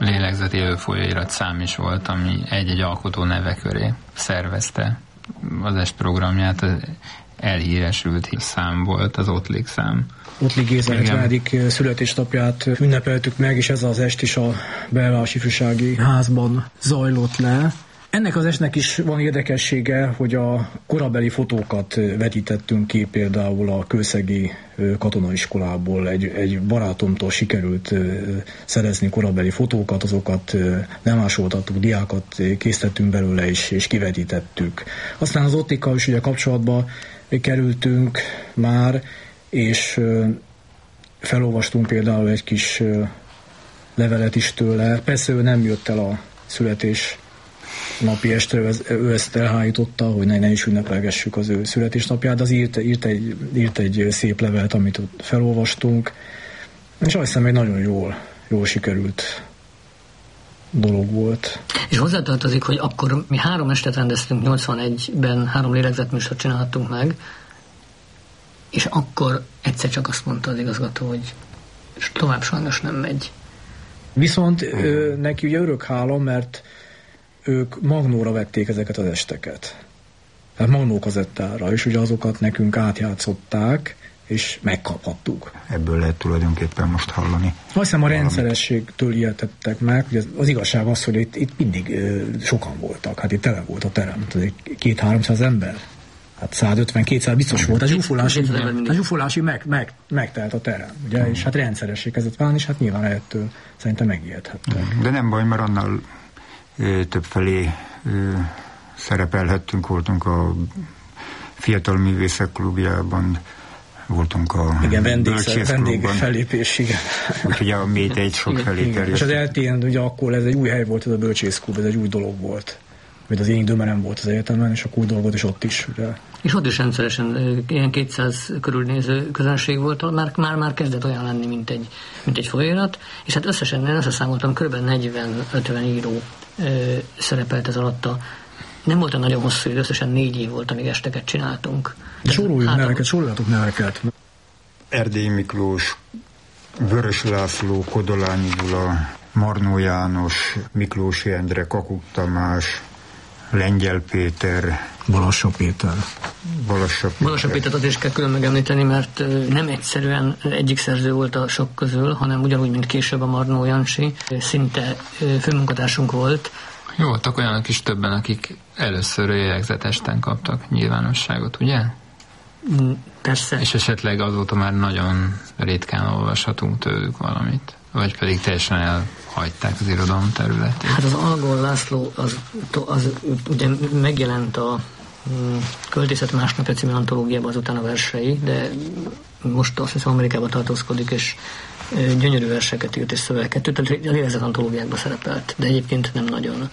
lélegzetélő folyóirat szám is volt, ami egy-egy alkotó neve köré szervezte az est programját. Elhíresült szám volt az Ottlik szám. Ottlik Géza hetvenedik születésnapját ünnepeltük meg, és ez az est is a Belvárosi Ifjúsági Házban zajlott le. Ennek az estnek is van érdekessége, hogy a korabeli fotókat vetítettünk ki, például a kőszegi katonaiskolából. Egy, egy barátomtól sikerült szerezni korabeli fotókat, azokat lemásoltattuk, diákat készítettünk belőle, és, és kivetítettük. Aztán az Ottlikkal is ugye kapcsolatba kerültünk már, és felolvastunk például egy kis levelet is tőle. Persze ő nem jött el a születés napi estre, ő ezt elhájította, hogy ne, ne is ünnepelgessük az ő születésnapját, de az írt, írt, egy, írt egy szép levelet, amit ott felolvastunk, és azt hiszem, egy nagyon jól, jól sikerült dolog volt. És hozzátartozik, hogy akkor mi három estet rendeztünk, nyolcvanegyben három lélegzetműsort csináltunk meg, és akkor egyszer csak azt mondta az igazgató, hogy tovább sajnos nem megy. Viszont ő, neki ugye örök hála, mert ők magnóra vették ezeket az esteket. Tehát magnó kazettára, és ugye azokat nekünk átjátszották, és megkaphattuk. Ebből lehet tulajdonképpen most hallani. Azt hiszem a rendszerességtől ijedtettek meg, hogy az igazság az, hogy itt, itt mindig ö, sokan voltak. Hát itt tele volt a terem. két-háromszáz ember. Hát százötven-kétszáz biztos volt. A zsúfolásig, a zsúfolásig meg, meg, megtelt a terem. Ugye? És hát rendszeressé kezdett válni, és hát nyilván ettől szerintem megijedhettek. De nem baj, mert annál többfelé szerepelhettünk, voltunk a Fiatal Művészek Klubjában, voltunk a igen, vendég, vendég fellépés, igen. Úgyhogy a Mély egy sok felé terjedt. És az el té en ugye akkor ez egy új hely volt, ez a Bölcsészklub, ez egy új dolog volt. Vagy az én időben nem volt az egyetemen, és akkor új dolog volt, és ott is. Ugye. És ott is rendszeresen ilyen kétszáz körülnéző közönség volt, már, már, már kezdett olyan lenni, mint egy, mint egy folyóirat, és hát összesen én összeszámoltam, kb. negyven-ötven író ö, szerepelt ez alatta. Nem volt egy nagyon hosszú idő, összesen négy év volt, amíg esteket csináltunk. De soroljuk hát, neveket, soroljatok neveket. Erdély Miklós, Vörös László, Kodolányi Gyula, Marnó János, Miklósi Endre, Kakuk Tamás, Lengyel Péter, Balassa Péter. Balassa Péter. Balassa Pétert azért is kell külön megemlíteni, mert nem egyszerűen egyik szerző volt a sok közül, hanem ugyanúgy, mint később a Marnó Jancsi, szinte főmunkatársunk volt. Jó, voltak olyanok is többen, akik először lélegzetesten kaptak nyilvánosságot, ugye? Persze. És esetleg azóta már nagyon ritkán olvashatunk tőlük valamit, vagy pedig teljesen elhagyták az irodalom területét. Hát az Algol László az, az ugye megjelent a Költészet másnapja című antológiában azután a versei, de most azt hiszem Amerikában tartózkodik, és gyönyörű verseket írt és szövegeket, tehát a lélegzet antológiákban szerepelt, de egyébként nem nagyon.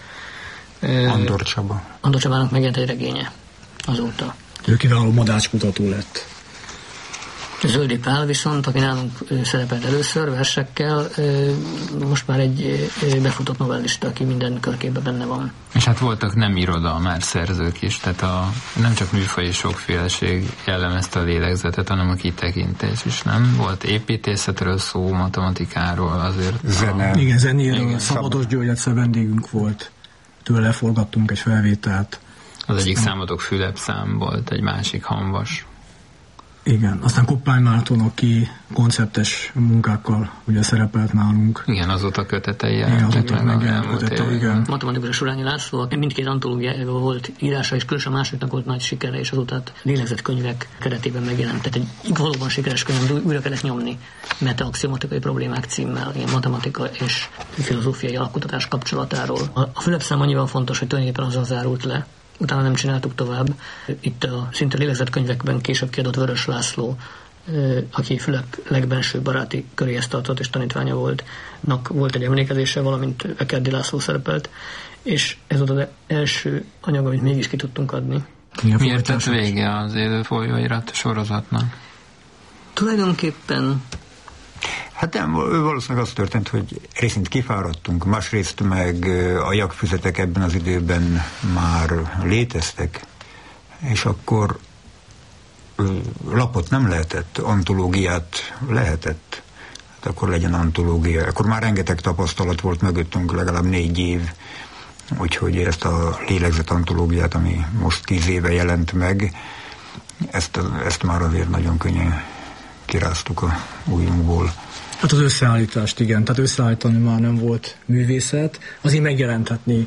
Andor Csaba. Andor Csabának megjelent egy regénye azóta. Ő kiváló madácskutató lett. Zöldi Pál viszont, aki nálunk szerepelt először versekkel, most már egy befutott novellista, aki minden körkében benne van. És hát voltak nem irodalmár szerzők is, tehát a, nem csak műfaji sokféleség jellemezte a lélegzetet, hanem a kitekintés is, nem? Volt építészetről szó, matematikáról, azért... Zene. A... Igen, zenéről. Szabados György egyszer vendégünk volt. Tőle leforgattunk egy felvételt. Az egyik számotok Fülep szám volt, egy másik Hamvas. Igen, aztán Koppány Márton, aki konceptes munkákkal ugye szerepelt nálunk. Igen, azóta kötetei jelentek meg a kötete, igen. Matematikus Surányi László, mindkét antológiában volt írása, és különösen a másodiknak volt nagy sikere, és azóta lélegzett könyvek keretében megjelent. Tehát egy valóban sikeres könyv, újra kellett nyomni meta-axiomatikai problémák címmel, ilyen matematika és filozófiai alkotás kapcsolatáról. A Fülep szám annyiban fontos, hogy tulajdonképpen azzal zárult le, utána nem csináltuk tovább. Itt a szinte lélegzett könyvekben később kiadott Vörös László, aki Fülep legbenső baráti köréhez tartott és tanítványa volt, nak volt egy emlékezése, valamint Ekerdi László szerepelt, és ez volt az első anyag, amit mégis ki tudtunk adni. Miért lett vége az élő folyóirat sorozatnak? Tulajdonképpen hát nem, valószínűleg az történt, hogy részint kifáradtunk, másrészt meg a jakfüzetek ebben az időben már léteztek, és akkor lapot nem lehetett, antológiát lehetett. akkor legyen antológia. Akkor már rengeteg tapasztalat volt mögöttünk, legalább négy év, úgyhogy ezt a lélegzet antológiát, ami most tíz éve jelent meg, ezt, ezt már azért nagyon könnyen kiráztuk a ujjunkból. Hát az összeállítást, igen, tehát összeállítani már nem volt művészet, azért megjelentetni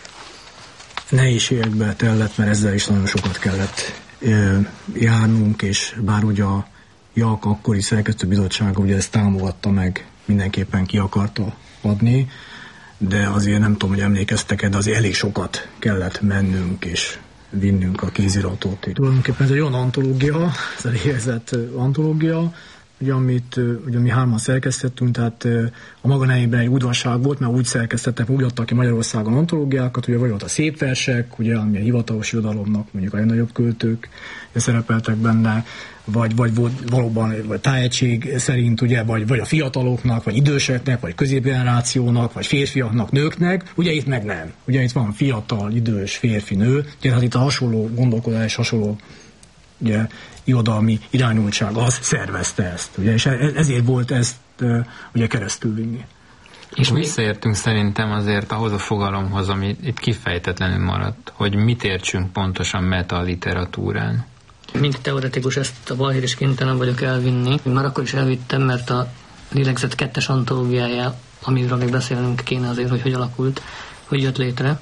nehézségekbe tellett, mert ezzel is nagyon sokat kellett ö, járnunk, és bár ugye a JAK akkori szerkesztőbizottsága ugye ezt támogatta meg, mindenképpen ki akarta adni, de azért nem tudom, hogy emlékeztek-e, de azért elég sokat kellett mennünk és vinnünk a kéziratot. Tulajdonképpen ez egy olyan antológia, ez a lélegzett antológia, ugye, amit ugye, mi hárman szerkesztettünk, tehát a maga nevében egy udvarság volt, mert úgy szerkesztettek, úgy adtak ki Magyarországon antológiákat, ugye vagy volt a szép versek, ugye, ami a hivatalos irodalomnak, mondjuk a legnagyobb költők szerepeltek benne, vagy, vagy volt valóban vagy tájegység szerint, ugye, vagy, vagy a fiataloknak, vagy időseknek, vagy középgenerációnak, vagy férfiaknak, nőknek, ugye itt meg nem. Ugye itt van fiatal, idős, férfi, nő, ugye hát itt a hasonló gondolkodás, hasonló ugye, irodalmi irányultság az szervezte ezt, ugye, és ezért volt ezt ugye keresztülvinni. És visszaértünk szerintem azért ahhoz a fogalomhoz, ami itt kifejtetlenül maradt, hogy mit értsünk pontosan meta literatúrán. Mint teoretikus ezt a balhír is kénytelen vagyok elvinni. Már akkor is elvittem, mert a lélegzett kettes antológiája, amiről még beszélnünk kéne azért, hogy hogy alakult, hogy jött létre,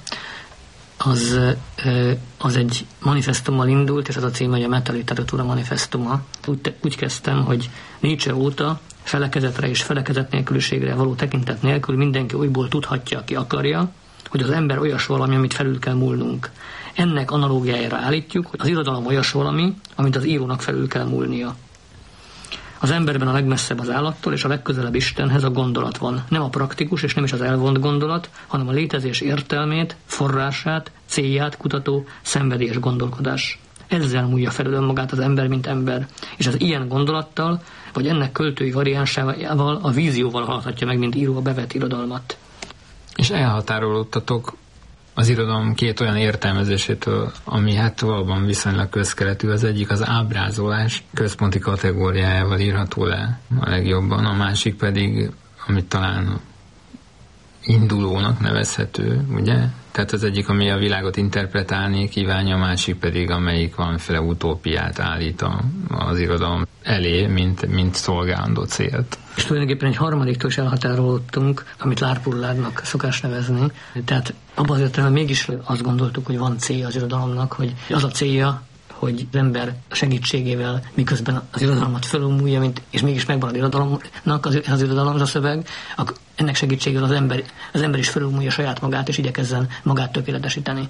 az, az egy manifestummal indult, és az a címe, hogy a metaliteratura manifestuma. Úgy, úgy kezdtem, hogy Nietzsche óta felekezetre és felekezet nélküliségre való tekintet nélkül mindenki újból tudhatja, aki akarja, hogy az ember olyas valami, amit felül kell múlnunk. Ennek analógiájára állítjuk, hogy az irodalom olyas valami, amit az írónak felül kell múlnia. Az emberben a legmesszebb az állattól és a legközelebb Istenhez a gondolat van. Nem a praktikus és nem is az elvont gondolat, hanem a létezés értelmét, forrását, célját kutató, szenvedélyes gondolkodás. Ezzel múlja felül önmagát az ember, mint ember, és az ilyen gondolattal, vagy ennek költői variánsával, a vízióval haladhatja meg, mint író a bevett irodalmat. És elhatárolódtatok az irodalom két olyan értelmezésétől, ami hát valóban viszonylag közkeletű. Az egyik az ábrázolás központi kategóriájával írható le a legjobban, a másik pedig, amit talán indulónak nevezhető, ugye? Tehát az egyik, ami a világot interpretálni kívánja, a másik pedig, amelyik valamiféle utópiát állít a, az irodalom elé, mint, mint szolgálandó célt. És tulajdonképpen egy harmadiktól is elhatárolódtunk, amit lárpulládnak szokás nevezni. Tehát abban az értelemben mégis azt gondoltuk, hogy van célja az irodalomnak, hogy az a célja, hogy az ember segítségével miközben az irodalmat fölülmúlja, mint, és mégis megvan az irodalomnak, az, az irodalom, az a szöveg, akkor ennek segítségével az ember, az ember is fölülmúlja saját magát, és igyekezzen magát tökéletesíteni.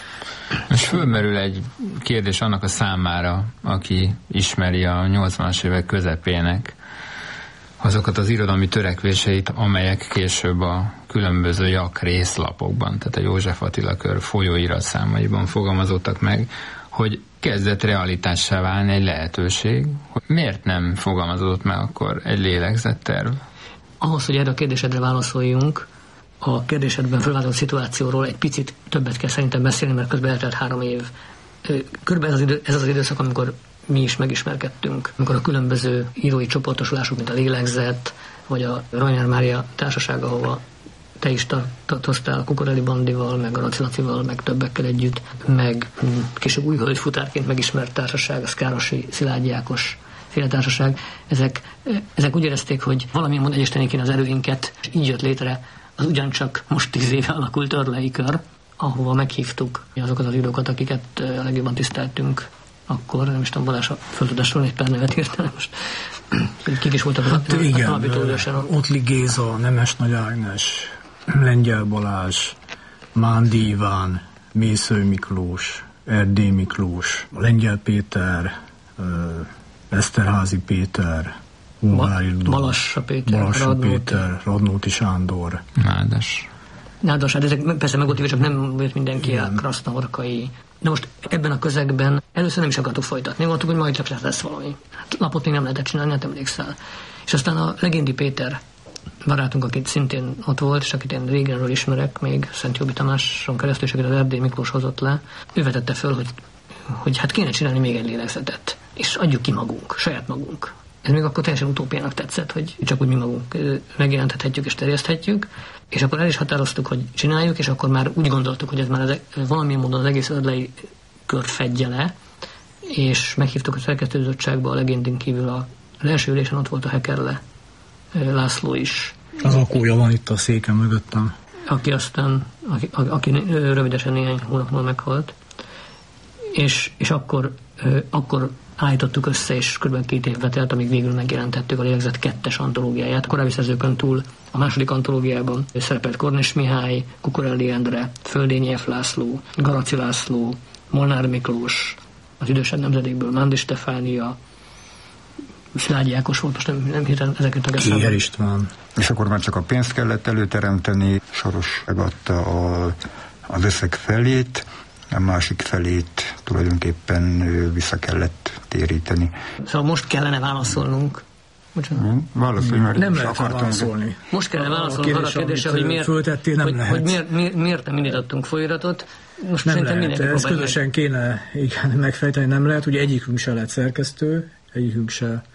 És fölmerül egy kérdés annak a számára, aki ismeri a nyolcvanas évek közepének azokat az irodalmi törekvéseit, amelyek később a különböző JAK részlapokban, tehát a József Attila Kör folyóiratszámaiban fogalmazottak meg, hogy kezdett realitássá válni egy lehetőség. Miért nem fogalmazódott meg akkor egy lélegzetterv? Ahhoz, hogy erre a kérdésedre válaszoljunk, a kérdésedben felvázolt szituációról egy picit többet kell szerintem beszélni, mert közben eltelt három év. Körülbelül ez az, idő, ez az időszak, amikor mi is megismerkedtünk, amikor a különböző írói csoportosulások, mint a Lélegzet, vagy a Rajner Mária társaság, ahova te is tartoztál a Kukorelli Bandival, meg a Laci Lacival, meg többekkel együtt, meg később új hölgyfutárként megismert társaság, a Szkárosi Szilágyi Ákos féltársaság. Ezek, ezek úgy érezték, hogy valamilyen módon egyesíteni kéne az erőinket, és így jött létre az ugyancsak most tíz éve alakult Örlei Kör, ahova meghívtuk azokat az írókat, akiket a legjobban tiszteltünk akkor, nem is tudom, Balázs, föl tudod sorolni egy pár nevet írtál most. Kik is voltak hát a, igen, a Ottli Géza, Nemes Nagy Ágnes, Lengyel Balázs, Mándi Iván, Mészöly Miklós, Erdély Miklós, Lengyel Péter, Eszterházi Péter, Ungári Rudolf, Balassa Péter, Balassa Radnóti. Péter, Radnóti Sándor. Nádas. Nádas, hát ezek persze meg volt, csak nem volt mindenki a Krasznahorkai. De most ebben a közegben először nem is akartuk folytatni. Mondtuk, hogy majd csak lesz valami. Hát lapot még nem lehetett csinálni, hát emlékszel. És aztán a Legendi Péter barátunk, akit szintén ott volt, és akit én régenről ismerek, még Szent Jobbik Tamáson keresztül, és akit az Erdély Miklós hozott le, ő vetette föl, hogy, hogy hát kéne csinálni még egy lélegzetet, és adjuk ki magunk, saját magunk. Ez még akkor teljesen utópiának tetszett, hogy csak úgy mi magunk megjelenthetjük és terjeszthetjük, és akkor el is határoztuk, hogy csináljuk, és akkor már úgy gondoltuk, hogy ez már az, valamilyen módon az egész ödlei kört fedje le, és meghívtuk a szerkesztőbizottságba a legendén kívül a az első ülésen ott volt a Hekerle László is. Az akója van itt a széken mögöttem. Aki aztán, aki, aki rövidesen néhány hónap múlva meghalt. És, és akkor, akkor állítottuk össze, és kb. két évbe telt, amíg végül megjelentettük a Lélegzet kettes antológiáját. A korábbi szerzőkön túl a második antológiában szerepelt Kornis Mihály, Kukorelli Endre, Földényi F. László, Garaci László, Molnár Miklós, az idősebb nemzedékből Mándi Stefánia, Szilágyi Ákos volt, most nem, nem hirtelen ezeket a Kéher István. És akkor már csak a pénzt kellett előteremteni, Soros megadta a, az összeg felét, a másik felét tulajdonképpen vissza kellett téríteni. Szóval most kellene válaszolnunk. Hmm, válaszolj, mert nem lehet válaszolni. Most kellene válaszolnunk arra a kérdésre, hogy miért, föltettél, nem hogy, lehet. hogy miért, miért, miért nem indítottunk folyóiratot. Most nem lehet, ezt közösen meg. kéne igen, megfejteni, nem lehet. Ugye egyikünk se lett szerkesztő, egyikünk se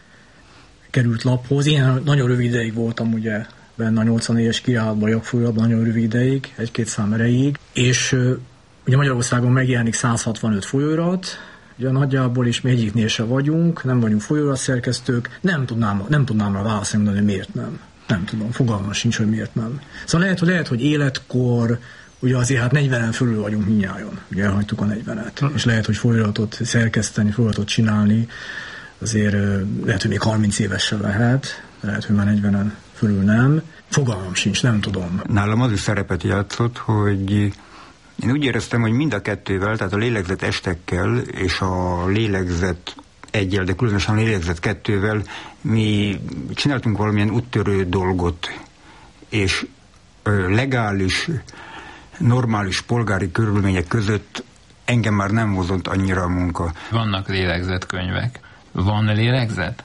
került laphoz. Én nagyon rövid ideig voltam ugye benne a nyolcvannégyes királyatban, jogfolyóratban, nagyon rövid ideig, egy-két szám erejéig, és uh, ugye Magyarországon megjelenik száz hatvanöt folyóirat, ugye nagyjából is mi egyiknél se vagyunk, nem vagyunk folyóiratszerkesztők, nem tudnám, nem tudnám rá válaszolni, mondani, hogy miért nem. Nem tudom, fogalmam sincs, hogy miért nem. Szóval lehet, hogy, lehet, hogy életkor, ugye azért hát negyvenen fölül vagyunk mindnyájon, ugye elhagytuk a negyvenet, és lehet, hogy folyóiratot szerkeszteni, folyóiratot csinálni, azért lehet, hogy még harminc évesen lehet, lehet, hogy már negyvenen fölül nem. Fogalmam sincs, nem tudom. Nálam az is szerepet játszott, hogy én úgy éreztem, hogy mind a kettővel, tehát a lélegzet estekkel és a lélegzet egyel, de különösen a lélegzet kettővel mi csináltunk valamilyen úttörő dolgot, és legális, normális polgári körülmények között engem már nem hozott annyira a munka. Vannak lélegzetkönyvek. Van lélegzet?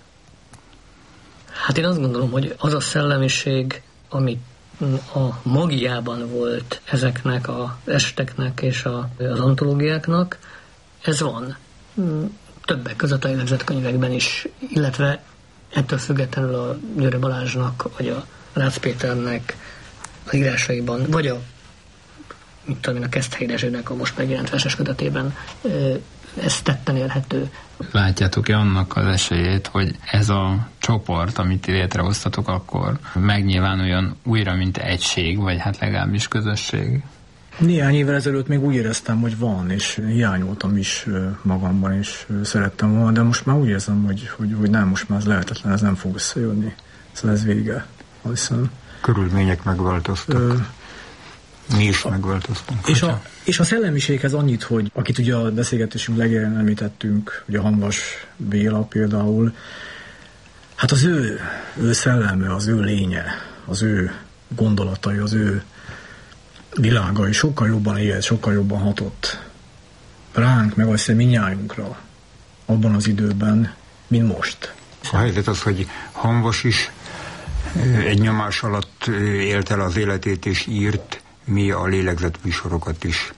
Hát én azt gondolom, hogy az a szellemiség, ami a magiában volt ezeknek az esteknek és a, az antológiáknak, ez van. Többek között a lélegzetkönyvekben is, illetve ettől függetlenül a Győre Balázsnak, vagy a Rácz Péternek az írásaiban, vagy a, mit tudom én, a Keszthelyi Dezsőnek a most megjelent verses kötetében ez tetten érhető. Látjátok-e annak az esélyét, hogy ez a csoport, amit létrehoztatok, akkor megnyilvánuljon újra, mint egység, vagy hát legalábbis közösség? Néhány évvel ezelőtt még úgy éreztem, hogy van, és hiányoltam is magamban, és szerettem volna, de most már úgy érzem, hogy, hogy, hogy nem, most már ez lehetetlen, ez nem fog összejönni. Szóval ez vége. Hiszem. Körülmények megváltoztak. Ö, Mi is megváltoztunk. És a, és a szellemiséghez annyit, hogy akit ugye a beszélgetésünk legjelen említettünk, ugye Hamvas Béla például, hát az ő, ő szelleme, az ő lénye, az ő gondolatai, az ő világai sokkal jobban élt, sokkal jobban hatott ránk, meg azt hiszem mindnyájunkra abban az időben, mint most. A helyzet az, hogy Hamvas is egy nyomás alatt élt el az életét és írt, mi a lélegzetműsorokat is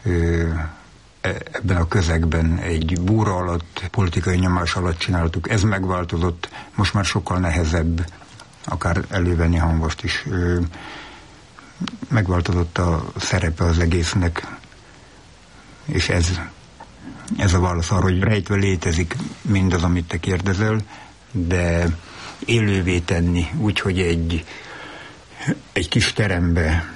ebben a közegben egy búra alatt, politikai nyomás alatt csináltuk. Ez megváltozott, most már sokkal nehezebb akár elővenni Hamvast is. Megváltozott a szerepe az egésznek, és ez, ez a válasz arra, hogy rejtve létezik mindaz, amit te kérdezel, de élővé tenni, úgyhogy egy, egy kis terembe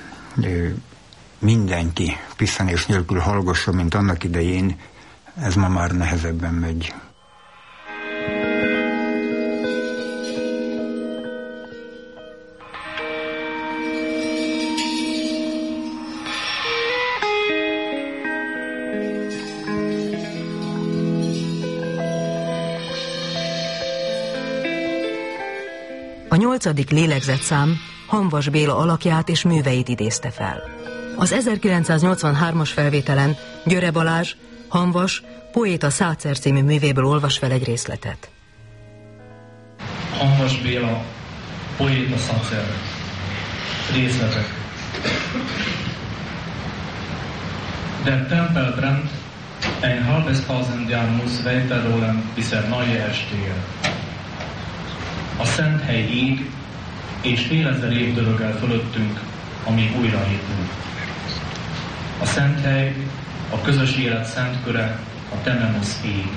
mindenki piszkálás nélkül hallgassa, mint annak idején, ez ma már nehezebben megy. A nyolcadik lélegzetszám Hamvas Béla alakját és műveit idézte fel. Az ezerkilencszáznyolcvanhármas felvételen Győre Balázs, Hamvas, poéta Szácer című művéből olvas fel egy részletet. Hamvas Béla, poéta Szácer. Részletek. Der Tempel brennt, ein halbes tausend Jahr muss weiter rollen, bis er neue erstehe. A szent hely ég, és félezer év dörög el fölöttünk, amíg újraépül. A szent hely, a közös élet szent köre, a Temenosz ég.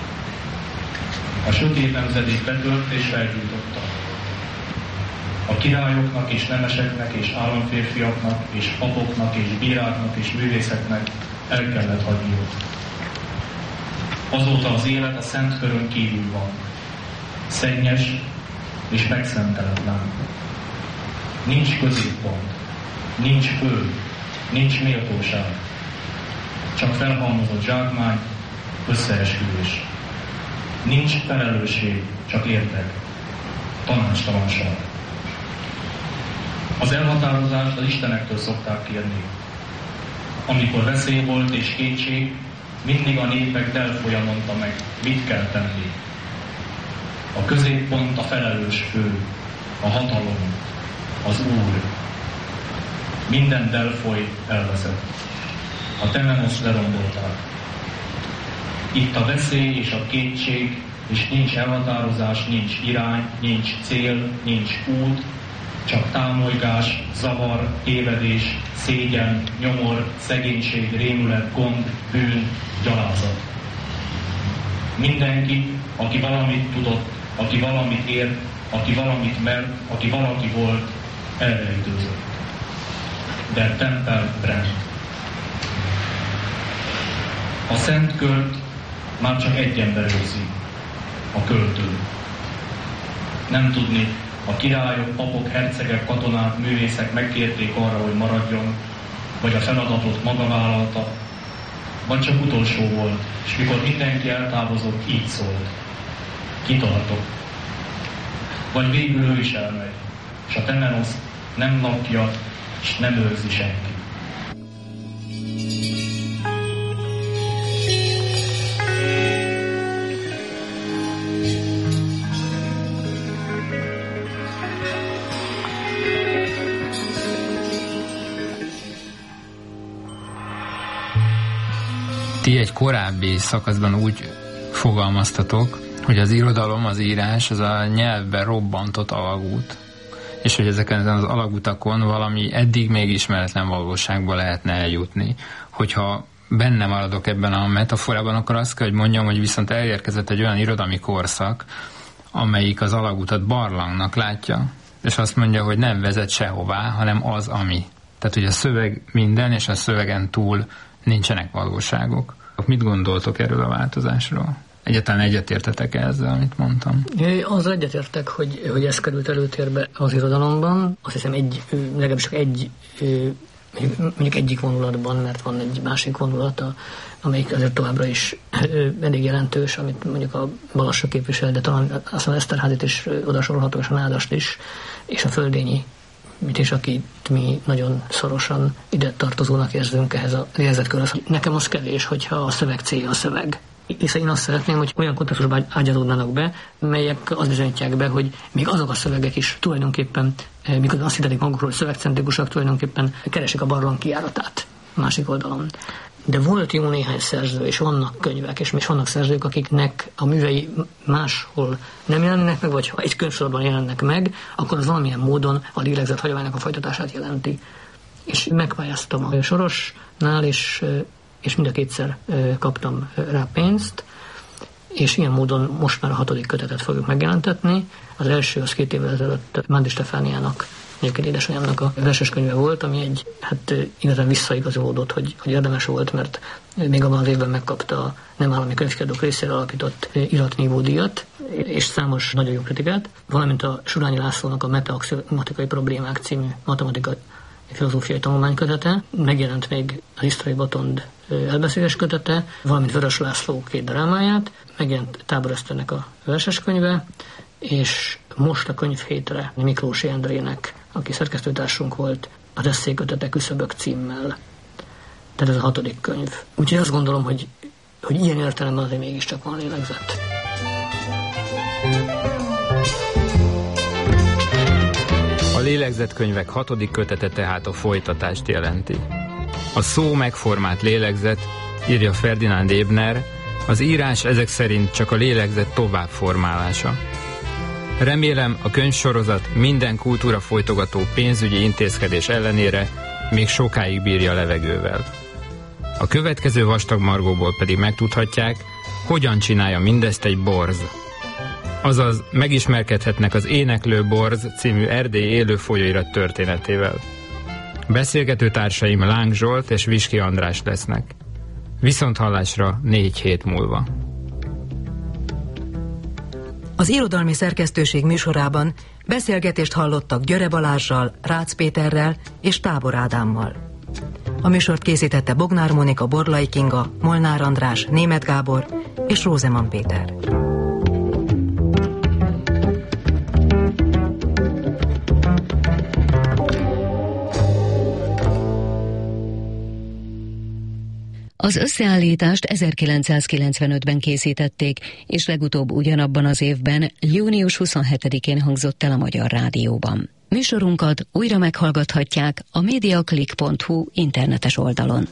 A sötét nemzedék betört és felgyújtotta. A királyoknak és nemeseknek és államférfiaknak és papoknak és bíráknak és művészeknek el kellett hagyniuk. Azóta az élet a szent körön kívül van. Szennyes és megszenteletlen. Nincs középpont, nincs fő, nincs méltóság. Csak felhalmozott zsákmány, összeesküvés. Nincs felelősség, csak érdek. Tanácstalanság. Az elhatározást az istenektől szokták kérni. Amikor veszély volt és kétség, mindig a népek Delfoja mondta meg, mit kell tenni. A középpont a felelős fő, a hatalom, az Úr. Minden Delfoly elveszett. A Temenoszt lerombolták. Itt a veszély és a kétség, és nincs elhatározás, nincs irány, nincs cél, nincs út, csak támolygás, zavar, tévedés, szégyen, nyomor, szegénység, rémület, gond, bűn, gyalázat. Mindenki, aki valamit tudott, aki valamit ért, aki valamit mert, aki valaki volt, elrejtőzött. Der Tempel brennt. A szent kört már csak egy ember őrzi, a költő. Nem tudni, a királyok, papok, hercegek, katonák, művészek megkérték arra, hogy maradjon, vagy a feladatot maga vállalta, vagy csak utolsó volt, és mikor mindenki eltávozott, így szólt. Kitartok. Vagy végül ő is elmegy, és a Temenosz nem lakja, és nem őrzi senki. Ti egy korábbi szakaszban úgy fogalmaztatok, hogy az irodalom, az írás, az a nyelvben robbantott alagút, és hogy ezeken az alagutakon valami eddig még ismeretlen valóságba lehetne eljutni. Hogyha benne maradok ebben a metaforában, akkor azt kell, hogy mondjam, hogy viszont elérkezett egy olyan irodalmi korszak, amelyik az alagutat barlangnak látja, és azt mondja, hogy nem vezet sehová, hanem az, ami. Tehát, hogy a szöveg minden, és a szövegen túl nincsenek valóságok. Mit gondoltok erről a változásról? Egyáltalán egyetértetek ezzel, amit mondtam? Az egyetértek, hogy, hogy ez került előtérbe az irodalomban. Azt hiszem egy, legalábbis csak egy, mondjuk egyik vonulatban, mert van egy másik vonulata, amelyik azért továbbra is elég jelentős, amit mondjuk a Balassa képvisel, de talán azt Eszterházit is oda sorolható, és a Nádast is, és a Földényi, mit is, akit mi nagyon szorosan ide tartozónak érzünk ehhez a lélegzetkörhöz. Nekem az kevés, hogyha a szöveg célja a szöveg. Hiszen én azt szeretném, hogy olyan kontextusban ágyazódnának be, melyek azt bizonyítják be, hogy még azok a szövegek is tulajdonképpen, mikor azt hittetik magukról, hogy szövegcentrikusak, tulajdonképpen keresik a barlang kijáratát másik oldalon. De volt jó néhány szerző, és vannak könyvek, és még vannak szerzők, akiknek a művei máshol nem jelennek meg, vagy ha egy könyvsorban jelennek meg, akkor az valamilyen módon a lélegzet hagyománynak a folytatását jelenti. És megpályáztam a Sorosnál, és, és mind a kétszer kaptam rá pénzt, és ilyen módon most már a hatodik kötetet fogjuk megjelentetni. Az első az két évvel ezelőtt Mándi Stefániának, egyébként édesanyámnak a verseskönyve volt, ami egy, hát igazán visszaigazolódott, hogy, hogy érdemes volt, mert még abban az évben megkapta a nem állami könyvkiadók részére alapított iratnívó díjat, és számos nagyon jó kritikát, valamint a Surányi Lászlónak a Metaxiomatikai problémák című matematikai filozófiai tanulmánykötete, megjelent még az Isztrai Botond elbeszélés kötete, valamint Vörös László két drámáját, megjelent Tábor Eszternek a verseskönyve, és most a könyvhétre Miklósi Endrének, aki szerkesztőtársunk volt, az esszékötete Küszöbök címmel. Tehát ez a hatodik könyv. Úgyhogy azt gondolom, hogy, hogy ilyen értelemben azért mégiscsak van lélegzet. A lélegzetkönyvek hatodik kötete tehát a folytatást jelenti. A szó megformált lélegzet, írja Ferdinand Ebner, az írás ezek szerint csak a lélegzet továbbformálása. Remélem, a könyvsorozat minden kultúra folytogató pénzügyi intézkedés ellenére még sokáig bírja a levegővel. A következő vastagmargóból pedig megtudhatják, hogyan csinálja mindezt egy borz. Azaz megismerkedhetnek az Éneklő Borz című erdélyi élő folyóirat történetével. Beszélgető társaim Láng Zsolt és Viski András lesznek. Viszonthallásra négy hét múlva. Az irodalmi szerkesztőség műsorában beszélgetést hallottak Györe Balázssal, Rácz Péterrel és Tábor Ádámmal. A műsort készítette Bognár Mónika, Borlai Kinga, Molnár András, Németh Gábor és Rózeman Péter. Az összeállítást ezerkilencszázkilencvenötben készítették, és legutóbb ugyanabban az évben, június huszonhetedikén hangzott el a Magyar Rádióban. Műsorunkat újra meghallgathatják a mediaclick pont hu internetes oldalon.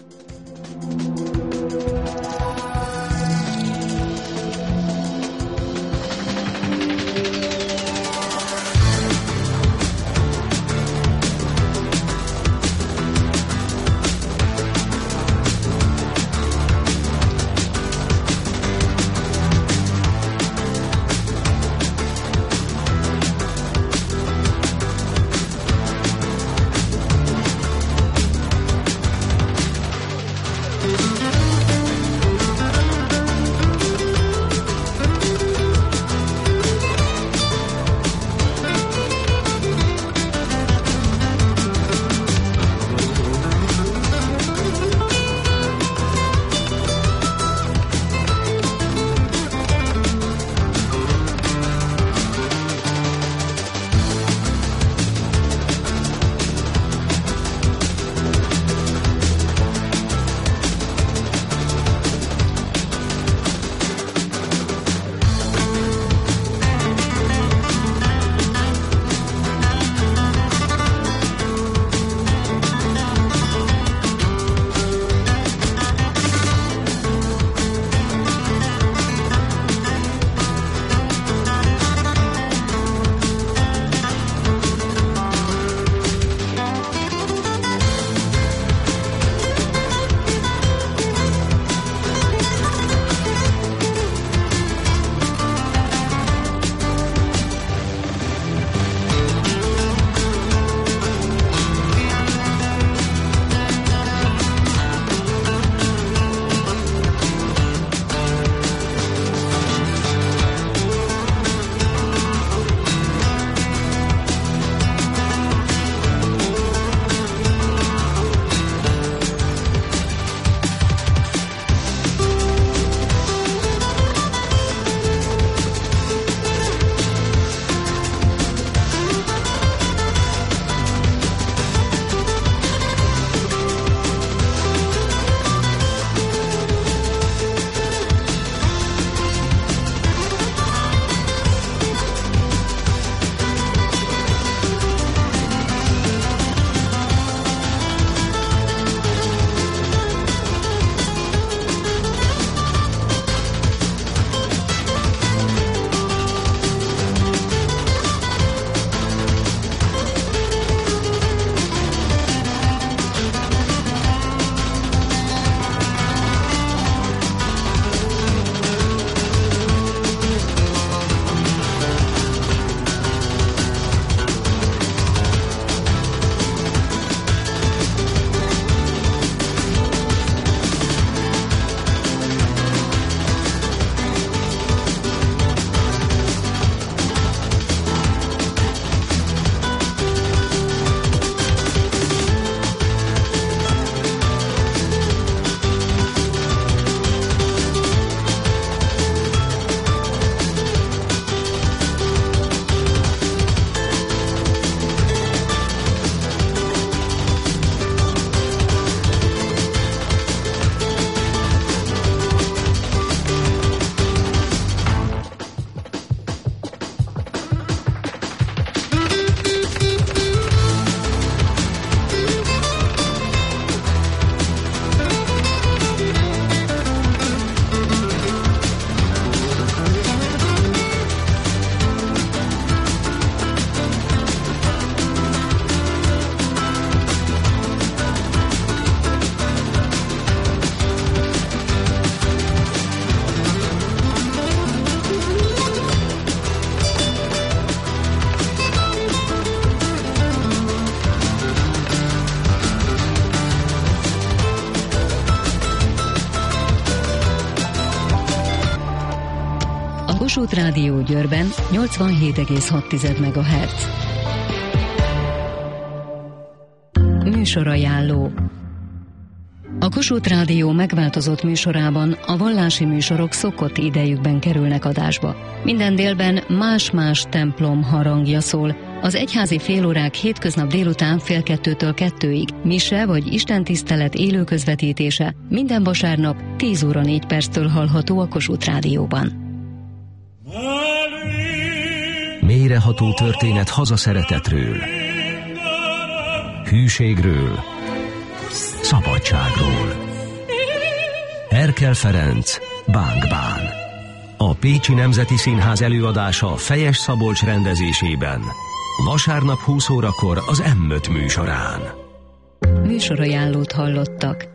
Thank you. Kossuth Rádió Győrben nyolcvanhét egész hat megahertz. Műsorajánló. A Kossuth Rádió megváltozott műsorában a vallási műsorok szokott idejükben kerülnek adásba. Minden délben más-más templom harangja szól. Az egyházi félórák hétköznap délután fél kettőtől kettőig, mise vagy istentisztelet élő közvetítése minden vasárnap tíz óra négy perctől hallható a Kossuth Rádióban. Mélyreható történet hazaszeretetről, hűségről, szabadságról. Erkel Ferenc, Bánk-bán. A Pécsi Nemzeti Színház előadása Fejes Szabolcs rendezésében. Vasárnap húsz órakor az M öt műsorán. Műsorajánlót hallottak.